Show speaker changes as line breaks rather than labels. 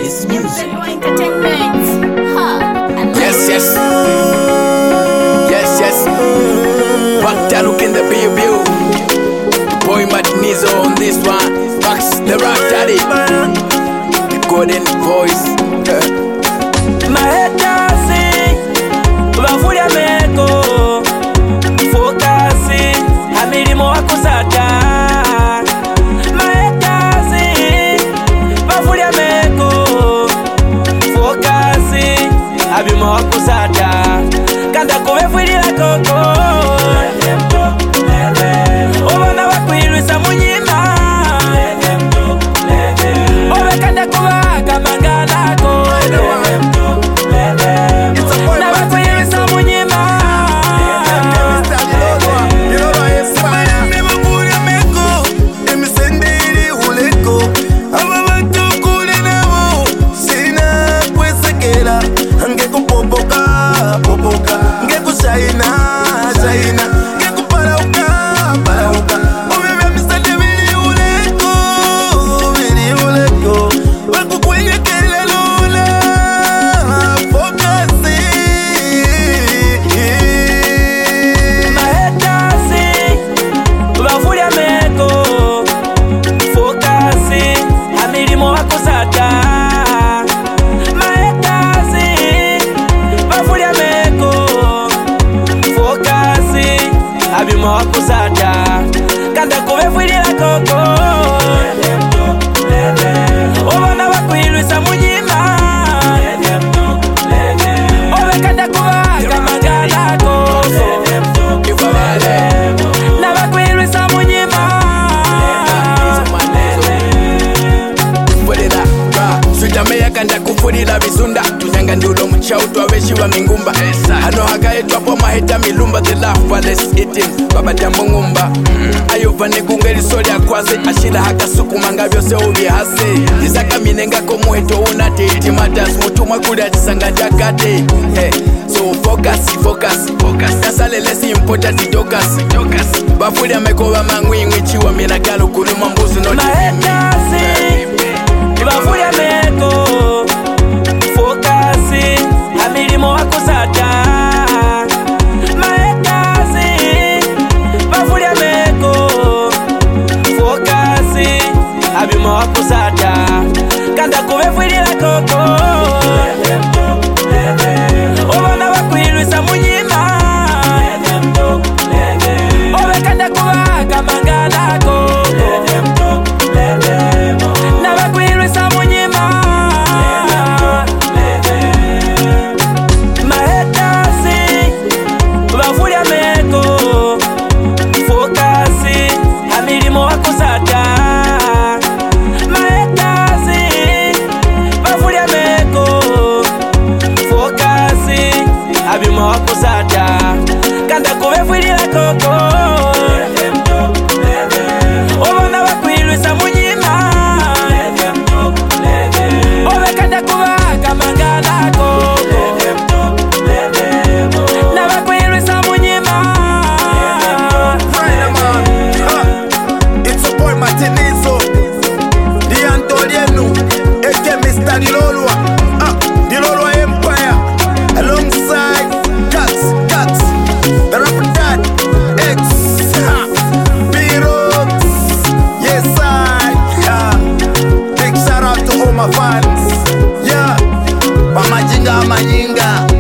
It's music.
Entertainment.
Yes, yes. Yes, yes. Bakta look in the view. Boy Madnizo on this one. Max the Rock Daddy. The golden voice.
Mahetasi bavulia meko fokasi hamilimo wakusata. Mahetasi bavulia meko fokasi habimo wakusata. Kanda kuvefwilila koko obona wakwilwisa munyima owe kanda kubaga mangalako abimo wakusata. Kanda kuvefwilila koko obona wakwilwisa munyima owe kanda kubaga mangalako na wakwilwisa munyima.
Sutameya kanda kufurila bizunda tunyanga ndulo mchautu aweshiwa mingumba hano hakaetwapo maheta milumba the laugh while let's eating baba jamungumba ayova negungeli soli akwase ashila hakasukumanga byose ubihase isaka minenga ko muheto unate it matters mutuma kuli atisanga jakate so focus kasale less important focus bafuli amekoba mangwingwi chiwa milagalo kuluma mbuzi no
bavulia meko fokasi hamilimo wakusata. Mahetasi bavulia meko fokasi habimo wakusata. Kanda kuvefwilila koko obona wakwilwisa munyima owe kanda kubaga mangalako na wakwilwisa munyima. Mahetasi bavulia meko fokasi hamilimo wakusata. Mahetasi bavulia meko fokasi habimo wakusata. Kanda kuvefwilila koko obona wakwilwisa munyima owe kanda kubaga mangalako na wakwilwisa munyima.
It's a boy Martinizo, the Antolienu, aka Mr. Dilolwa Empire, alongside Cuts, the Rapper Dad, X, B-Rocks, yes big shout out to all my fans, yeah, Pamajinga Manyinga.